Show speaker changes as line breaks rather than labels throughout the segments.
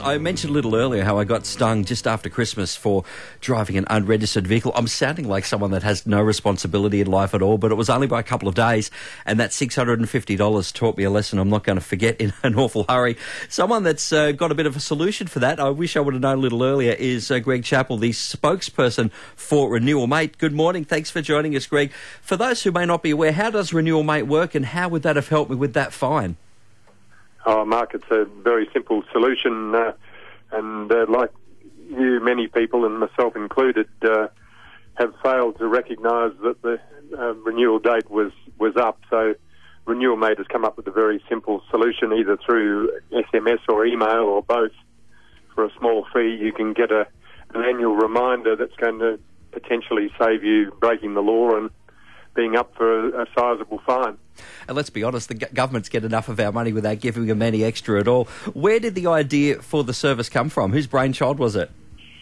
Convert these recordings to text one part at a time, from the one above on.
I mentioned a little earlier how I got stung just after Christmas for driving an unregistered vehicle. I'm sounding like someone that has no responsibility in life at all, but it was only by a couple of days, and that $650 taught me a lesson I'm not going to forget in an awful hurry. Someone that's got a bit of a solution for that, I wish I would have known a little earlier, is Greg Chappell, the spokesperson for Renewal Mate. Good morning. Thanks for joining us, Greg. For those who may not be aware, how does Renewal Mate work, and how would that have helped me with that fine?
Oh, Mark, it's a very simple solution, and like you, many people, and myself included, have failed to recognise that the renewal date was up. So Renewal Mate has come up with a very simple solution, either through SMS or email or both. For a small fee, you can get an annual reminder that's going to potentially save you breaking the law and being up for a sizable fine.
And let's be honest, the governments get enough of our money without giving them any extra at all. Where did the idea for the service come from? Whose brainchild was it?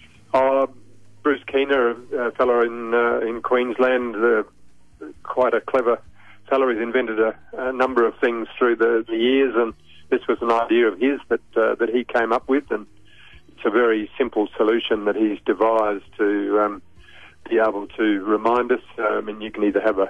Bruce Keener, a fellow in Queensland, quite a clever fellow. He's invented a number of things through the years, and this was an idea of his that he came up with, and it's a very simple solution that he's devised to be able to remind us. And you can either have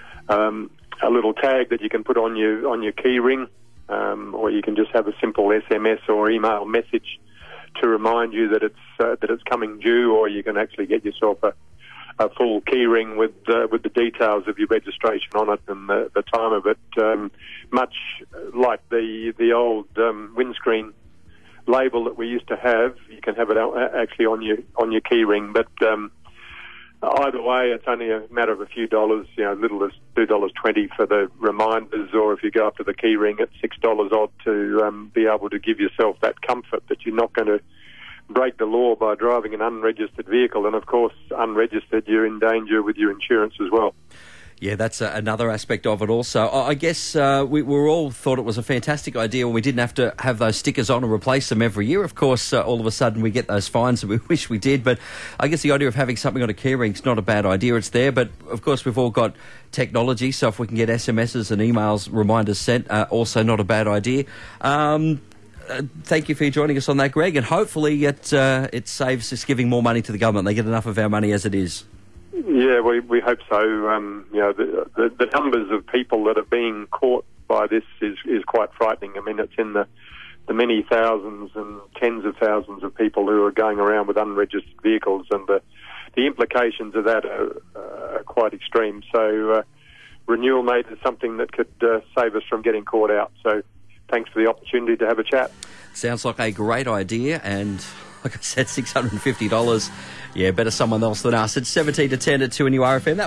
a little tag that you can put on your key ring, or you can just have a simple SMS or email message to remind you that it's coming due, or you can actually get yourself a full key ring with the details of your registration on it and the time of it. Much like the old windscreen label that we used to have, you can have it actually on your key ring, but either way, it's only a matter of a few dollars, as little as $2.20 for the reminders, or if you go up to the key ring, it's $6 odd to be able to give yourself that comfort that you're not going to break the law by driving an unregistered vehicle. And of course, unregistered, you're in danger with your insurance as well.
Yeah, that's another aspect of it also. I guess we all thought it was a fantastic idea when we didn't have to have those stickers on and replace them every year. Of course, all of a sudden we get those fines that we wish we did. But I guess the idea of having something on a key ring is not a bad idea. It's there. But of course, we've all got technology. So if we can get SMSs and emails, reminders sent, also not a bad idea. Thank you for joining us on that, Greg. And hopefully it saves us giving more money to the government. They get enough of our money as it is.
Yeah, we hope so. The numbers of people that are being caught by this is quite frightening. I mean, it's in the many thousands and tens of thousands of people who are going around with unregistered vehicles, and the implications of that are quite extreme. So Renewal Mate is something that could save us from getting caught out. So thanks for the opportunity to have a chat.
Sounds like a great idea, and like I said, $650. Yeah, better someone else than us. It's 17 to 10 at 2 and URFM.